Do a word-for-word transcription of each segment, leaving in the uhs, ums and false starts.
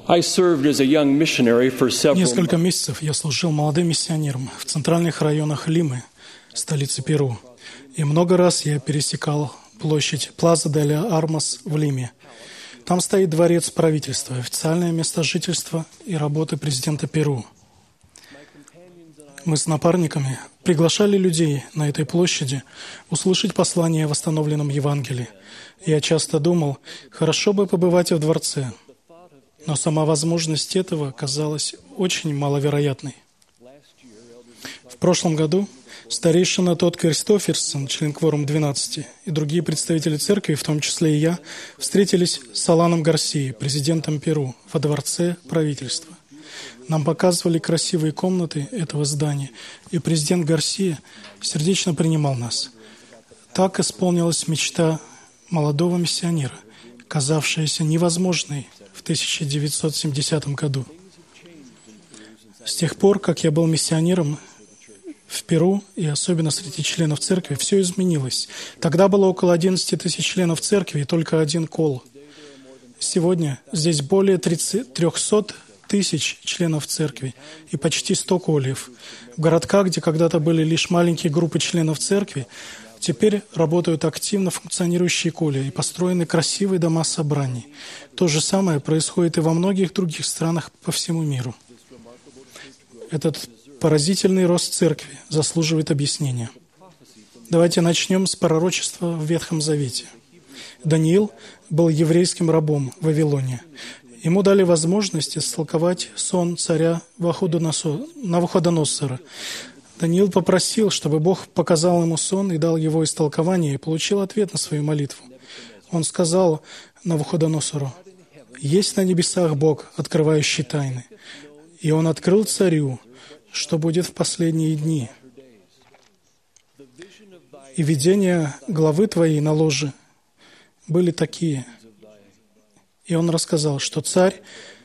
I served as a young missionary for several Несколько месяцев я служил молодым миссионером в центральных районах Лимы, столицы Перу. И много раз я пересекал площадь Плаза де ля Армас в Лиме. Там стоит дворец правительства, официальное место жительства и работы президента Перу. Мы с напарниками приглашали людей на этой площади услышать послание о восстановленном Евангелии. Я часто думал, хорошо бы побывать в дворце, но сама возможность этого казалась очень маловероятной. В прошлом году старейшина Тодд Кристоферсон, член кворум двенадцати, и другие представители церкви, в том числе и я, встретились с Аланом Гарсией, президентом Перу, во дворце правительства. Нам показывали красивые комнаты этого здания, и президент Гарсия сердечно принимал нас. Так исполнилась мечта молодого миссионера, казавшаяся невозможной в тысяча девятьсот семидесятом году. С тех пор, как я был миссионером в Перу, и особенно среди членов церкви, все изменилось. Тогда было около одиннадцати тысяч членов церкви и только один кол. Сегодня здесь более трехсот тысяч членов церкви и почти сто кольев. В городках, где когда-то были лишь маленькие группы членов церкви, теперь работают активно функционирующие колья и построены красивые дома собраний. То же самое происходит и во многих других странах по всему миру. Этот поразительный рост церкви заслуживает объяснения. Давайте начнем с пророчества в Ветхом Завете. Даниил был еврейским рабом в Вавилоне. Ему дали возможность истолковать сон царя Навуходоносора. Даниил попросил, чтобы Бог показал ему сон и дал его истолкование, и получил ответ на свою молитву. Он сказал Навуходоносору: «Есть на небесах Бог, открывающий тайны». И он открыл царю, что будет в последние дни. И видения главы твоей на ложе были такие. И он рассказал, что царь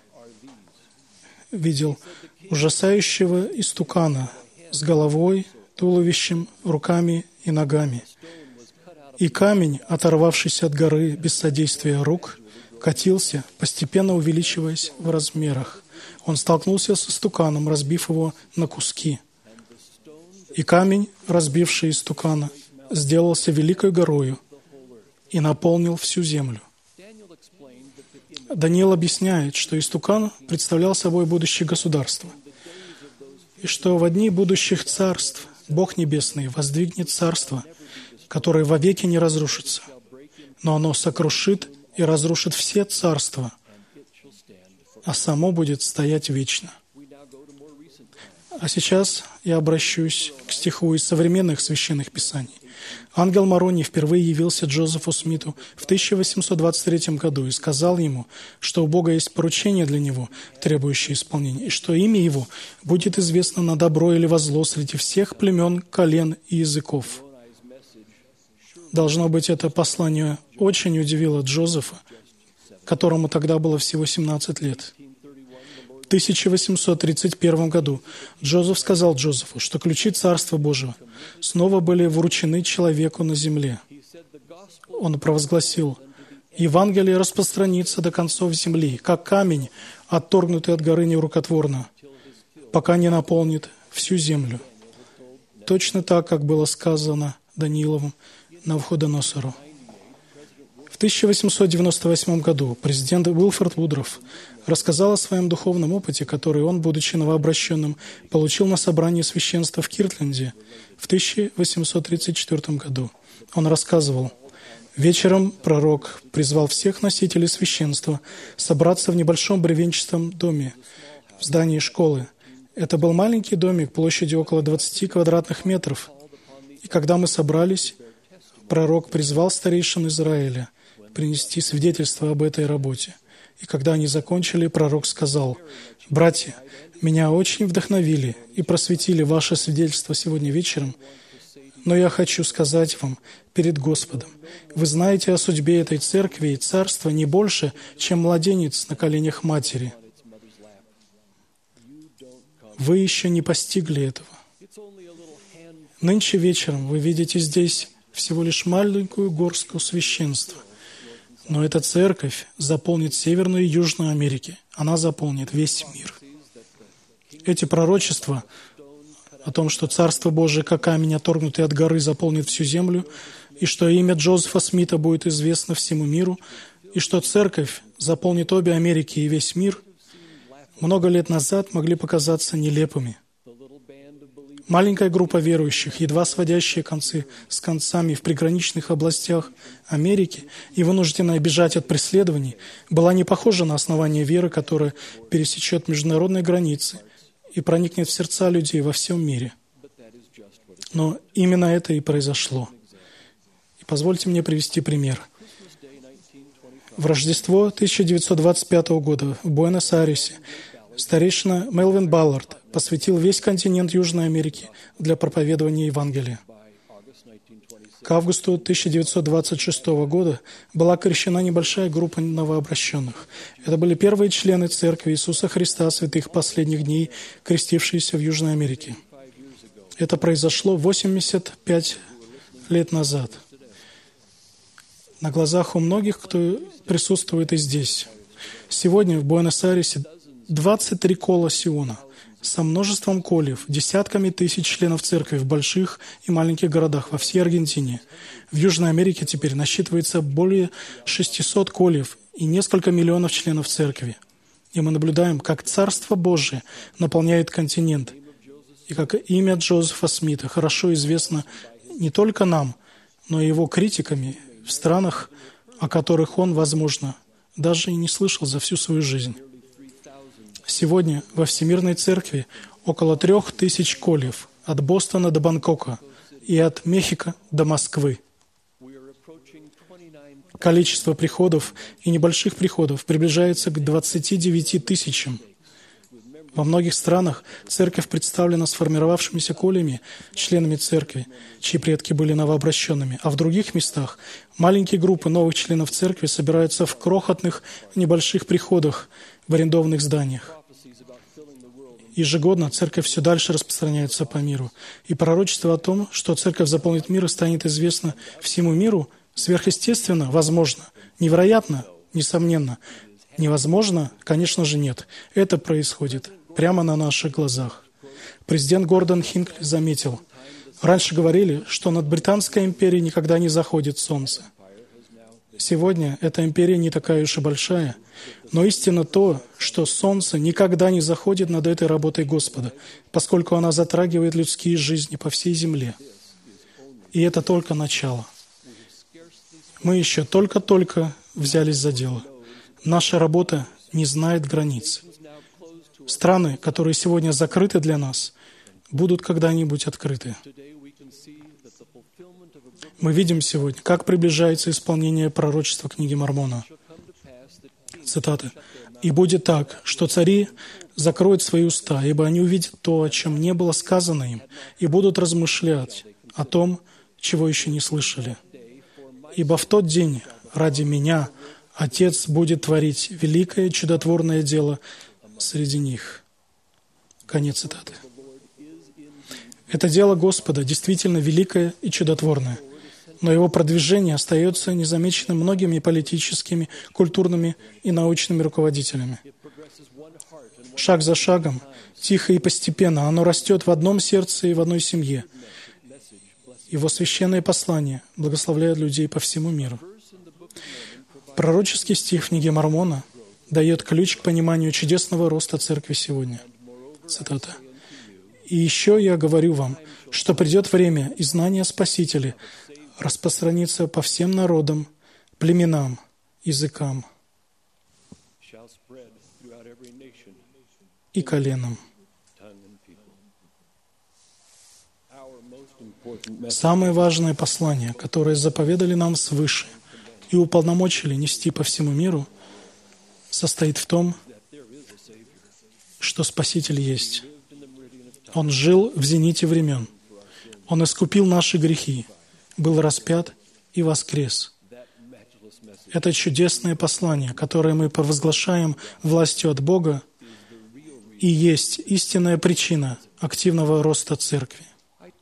видел ужасающего истукана с головой, туловищем, руками и ногами. И камень, оторвавшийся от горы без содействия рук, катился, постепенно увеличиваясь в размерах. Он столкнулся с истуканом, разбив его на куски. И камень, разбивший истукана, сделался великой горою и наполнил всю землю. Даниил объясняет, что истукан представлял собой будущее государство, и что во дни будущих царств Бог Небесный воздвигнет царство, которое вовеки не разрушится, но оно сокрушит и разрушит все царства, а само будет стоять вечно. А сейчас я обращусь к стиху из современных священных писаний. Ангел Морони впервые явился Джозефу Смиту в тысяча восемьсот двадцать третьем году и сказал ему, что у Бога есть поручение для него, требующее исполнения, и что имя его будет известно на добро или во зло среди всех племен, колен и языков. Должно быть, это послание очень удивило Джозефа, которому тогда было всего семнадцать лет. В тысяча восемьсот тридцать первом году Джозеф сказал Джозефу, что ключи Царства Божьего снова были вручены человеку на земле. Он провозгласил: «Евангелие распространится до концов земли, как камень, отторгнутый от горы нерукотворно, пока не наполнит всю землю». Точно так, как было сказано Данииловым Навуходоносору. В тысяча восемьсот девяносто восьмом году президент Уилфорд Вудроф рассказал о своем духовном опыте, который он, будучи новообращенным, получил на собрании священства в Киртленде в тысяча восемьсот тридцать четвёртом году. Он рассказывал: «Вечером пророк призвал всех носителей священства собраться в небольшом бревенчатом доме в здании школы. Это был маленький домик площадью около двадцати квадратных метров. И когда мы собрались, пророк призвал старейшин Израиля принести свидетельство об этой работе. И когда они закончили, пророк сказал: «Братья, меня очень вдохновили и просветили ваше свидетельство сегодня вечером, но я хочу сказать вам перед Господом: вы знаете о судьбе этой церкви и царства не больше, чем младенец на коленях матери. Вы еще не постигли этого. Нынче вечером вы видите здесь всего лишь маленькую горстку священства, Но эта церковь заполнит Северную и Южную Америки. Она заполнит весь мир. Эти пророчества о том, что Царство Божие, как камень, отторгнутый от горы, заполнит всю землю, и что имя Джозефа Смита будет известно всему миру, и что церковь заполнит обе Америки и весь мир, много лет назад могли показаться нелепыми. Маленькая группа верующих, едва сводящая концы с концами в приграничных областях Америки и вынужденная бежать от преследований, была не похожа на основание веры, которая пересечет международные границы и проникнет в сердца людей во всем мире. Но именно это и произошло. И позвольте мне привести пример. В Рождество тысяча девятьсот двадцать пятого года в Буэнос-Айресе старейшина Мелвин Баллард посвятил весь континент Южной Америки для проповедования Евангелия. К августу тысяча девятьсот двадцать шестого года была крещена небольшая группа новообращенных. Это были первые члены Церкви Иисуса Христа святых последних дней, крестившиеся в Южной Америке. Это произошло восемьдесят пять лет назад. На глазах у многих, кто присутствует и здесь. Сегодня в Буэнос-Айресе двадцать три кола Сиона со множеством кольев, десятками тысяч членов церкви в больших и маленьких городах во всей Аргентине. В Южной Америке теперь насчитывается более шестисот кольев и несколько миллионов членов церкви. И мы наблюдаем, как Царство Божие наполняет континент, и как имя Джозефа Смита хорошо известно не только нам, но и его критиками в странах, о которых он, возможно, даже и не слышал за всю свою жизнь. Сегодня во Всемирной Церкви около трех тысяч кольев от Бостона до Бангкока и от Мехико до Москвы. Количество приходов и небольших приходов приближается к двадцати девяти тысячам. Во многих странах церковь представлена сформировавшимися колями, членами церкви, чьи предки были новообращенными, а в других местах маленькие группы новых членов церкви собираются в крохотных небольших приходах в арендованных зданиях. Ежегодно церковь все дальше распространяется по миру. И пророчество о том, что церковь заполнит мир и станет известно всему миру, сверхъестественно, возможно. Невероятно, несомненно. Невозможно, конечно же, нет. Это происходит прямо на наших глазах. Президент Гордон Хинкли заметил, раньше говорили, что над Британской империей никогда не заходит солнце. Сегодня эта империя не такая уж и большая, но истинно то, что солнце никогда не заходит над этой работой Господа, поскольку она затрагивает людские жизни по всей земле. И это только начало. Мы еще только-только взялись за дело. Наша работа не знает границ. Страны, которые сегодня закрыты для нас, будут когда-нибудь открыты. Мы видим сегодня, как приближается исполнение пророчества книги Мормона. Цитата. «И будет так, что цари закроют свои уста, ибо они увидят то, о чем не было сказано им, и будут размышлять о том, чего еще не слышали. Ибо в тот день ради меня Отец будет творить великое чудотворное дело среди них». Конец цитаты. Это дело Господа действительно великое и чудотворное, но его продвижение остается незамеченным многими политическими, культурными и научными руководителями. Шаг за шагом, тихо и постепенно, оно растет в одном сердце и в одной семье. Его священные послания благословляют людей по всему миру. Пророческий стих в книге Мормона дает ключ к пониманию чудесного роста церкви сегодня. Цитата. «И еще я говорю вам, что придет время, и знание Спасителя распространится по всем народам, племенам, языкам и коленам». Самое важное послание, которое заповедали нам свыше и уполномочили нести по всему миру, состоит в том, что Спаситель есть. Он жил в зените времен. Он искупил наши грехи, был распят и воскрес. Это чудесное послание, которое мы провозглашаем властью от Бога, и есть истинная причина активного роста церкви.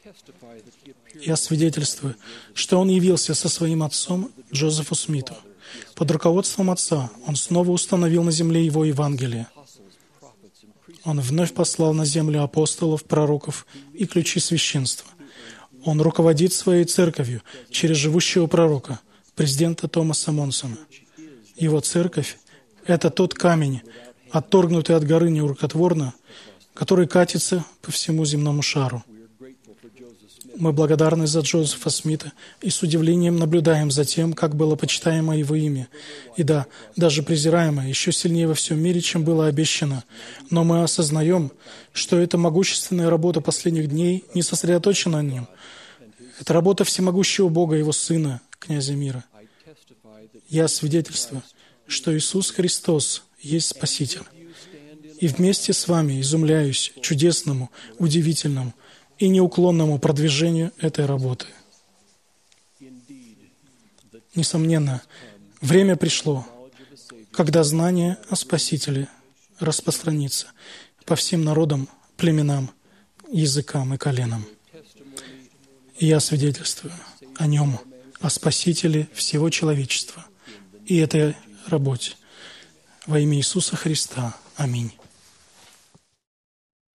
Я свидетельствую, что он явился со своим отцом Джозефу Смиту. Под руководством Отца Он снова установил на земле Его Евангелие. Он вновь послал на землю апостолов, пророков и ключи священства. Он руководит своей церковью через живущего пророка, президента Томаса Монсона. Его церковь — это тот камень, отторгнутый от горы нерукотворно, который катится по всему земному шару. Мы благодарны за Джозефа Смита и с удивлением наблюдаем за тем, как было почитаемо его имя. И да, даже презираемо, еще сильнее во всем мире, чем было обещано. Но мы осознаем, что эта могущественная работа последних дней не сосредоточена на нем. Это работа всемогущего Бога, Его Сына, Князя мира. Я свидетельствую, что Иисус Христос есть Спаситель. И вместе с вами изумляюсь чудесному, удивительному и неуклонному продвижению этой работы. Несомненно, время пришло, когда знание о Спасителе распространится по всем народам, племенам, языкам и коленам. И я свидетельствую о Нем, о Спасителе всего человечества и этой работе. Во имя Иисуса Христа. Аминь.